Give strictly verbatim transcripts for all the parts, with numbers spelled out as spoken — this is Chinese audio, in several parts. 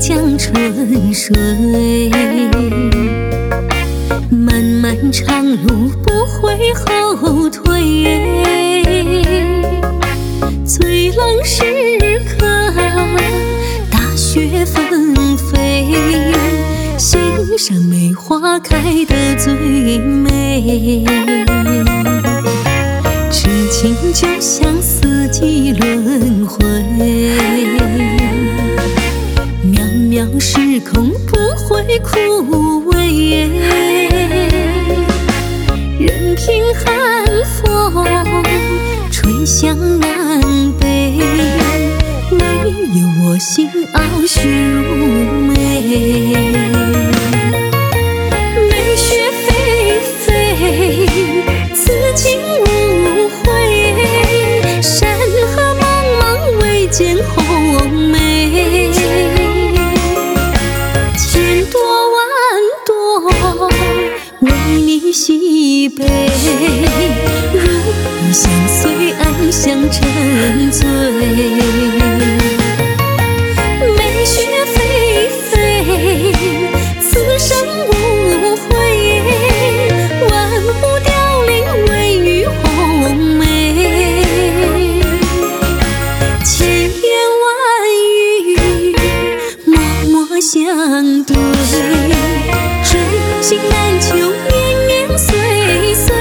江春水，漫漫长路不会后退。最冷时刻，大雪纷飞，欣赏梅花开得最美。痴情就像四季轮回，渺渺时空不会枯萎。任凭寒风吹向南北，唯有我心翱雪如梅。梅雪霏霏，此情无悔，山河茫茫，未见红梅。千朵万朵，为你喜悲，如影相随，暗香沉醉。梅雪霏霏，此生无悔，万物凋零，唯余红梅。千言万语，默默相对，真情难求，年年岁岁。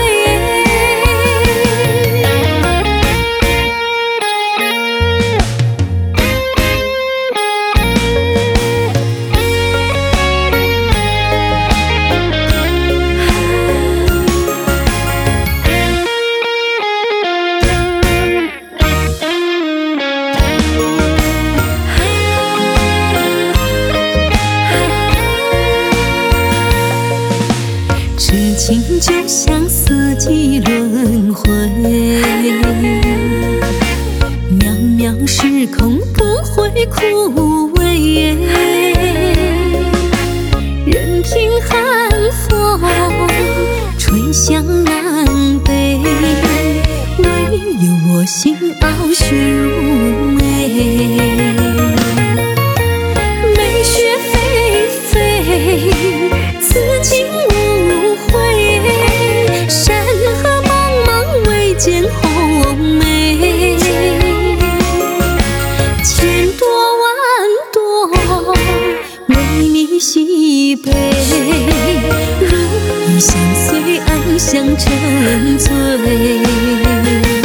痴情就像四季轮回，渺渺时空不会枯萎。任凭寒风吹向南北，唯有我心翱雪如梅。梅雪霏霏，此情无悔，山河茫茫，未见红梅。千朵万朵，为你喜悲，如影相随，暗香沉醉。